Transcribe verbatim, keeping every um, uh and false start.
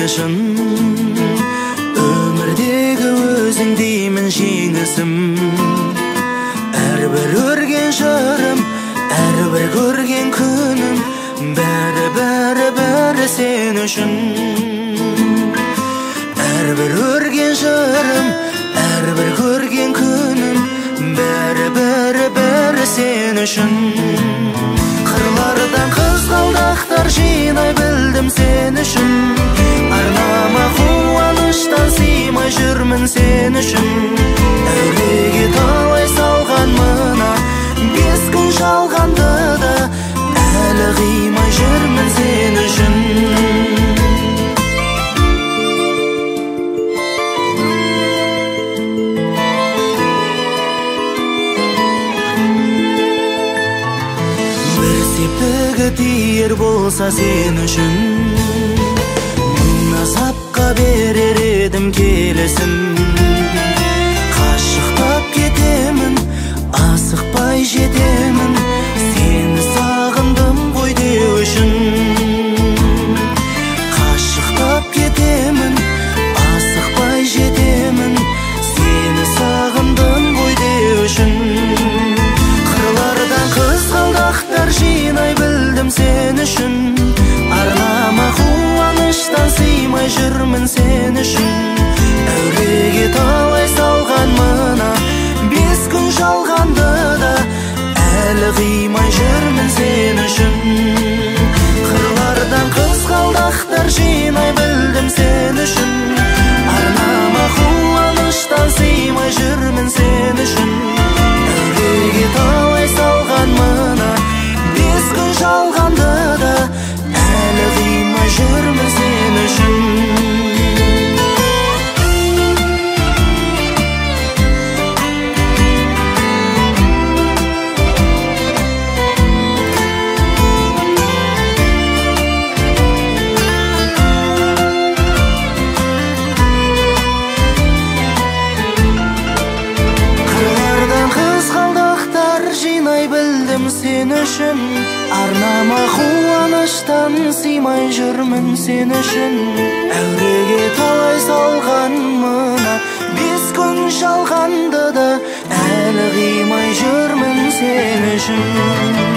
үшін. Өмірдегі өзің деймін жеңісім. Әрбір өрген жырым, әрбір көрген күнім, бәрі бәрі бәрі сен үшін. Әрбір өрген жырым, әрбір көрген күнім, бәрі бәрі бәрі сен үшін. Қырлардан қызғалдақтар жинай білдім сен үшін. Арнама қуаныштан сыймай жүрмін сен үшін. Әуреге талай салған мына бес күн жалғанды да, әлі қимай жүрмін сен үшін. Септігі тиер болса сен үшін, мың азапқа берер едім келесім. Қашықтап кетемін, асықпай жетемін, сені сағындым ғой деу үшін. Қашықтап кетемін, асықпай жетемін, сені сағындым ғой деу үшін. Қырлардан қызғалдақтар жинай білдім сен үшін. Арнама қуаныштан сыймай жүрмін сен үшін. Әуреге талай салған мына бес күн жалғанды да, әлі қимай жүрмін сен үшін. Қырлардан қызғалдақтар жинай білдім сен үшін. Арнама қуаныштан сыймай жүрмін сен үшін. Әуреге талай салған мына бес күн жалғанды да, әлі қимай жүрмін сен үшін. Сен үшін, арнама қуаныштан сыймай жүрмін сен үшін. Әуреге талай салған мына бес күн жалғанды да, әлі қимай жүрмін сен үшін.